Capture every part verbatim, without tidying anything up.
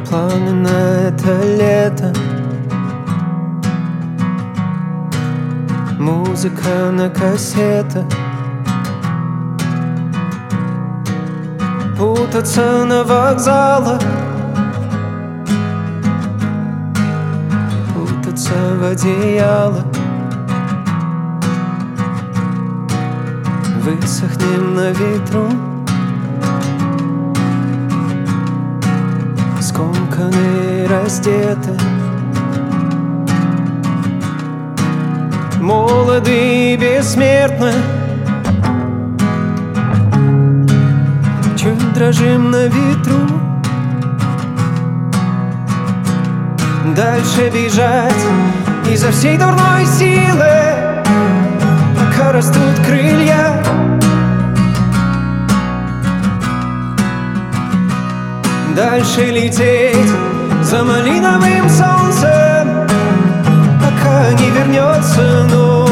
планы на это лето. Музыка на кассетах, путаться на вокзалах, путаться в одеялах. Высохнем на ветру, скомканы, раздеты, молоды и бессмертны. Чуть дрожим на ветру, дальше бежать изо всей дурной силы, пока растут крылья. Дальше лететь за малиновым солнцем, пока не вернется ночь.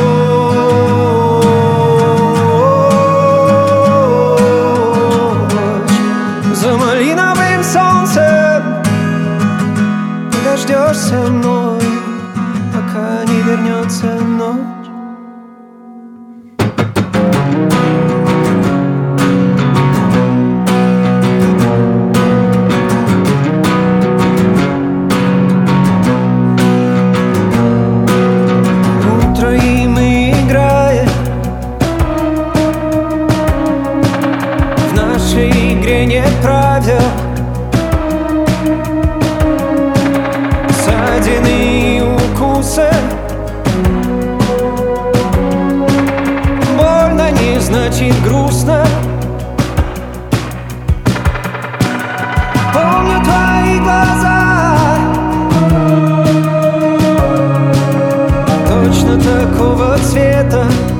За малиновым солнцем подождешь со мной, пока не вернется ночь. В нашей игре нет правил, ссадины и укусы. Больно не значит грустно. Помню твои глаза, точно такого цвета.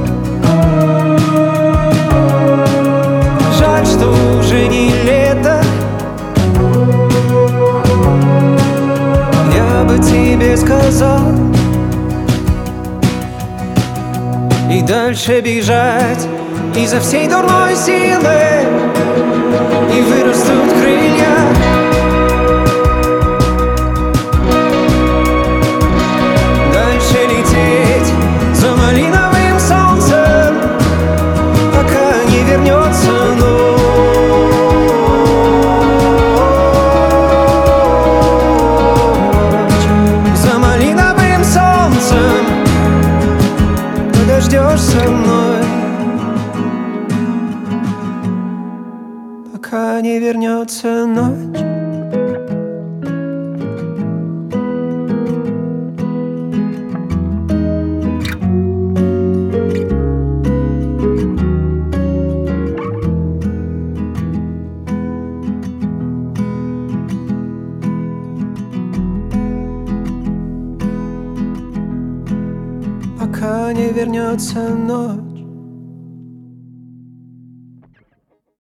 Жаль, что уже не лето. Я бы тебе сказал и дальше бежать изо всей дурной силы, и вырастут крылья. Дальше лететь за малиновым солнцем, пока не вернется ночь. За малиновым солнцем подождешь со мной, пока не вернется ночь. Пока не вернется ночь.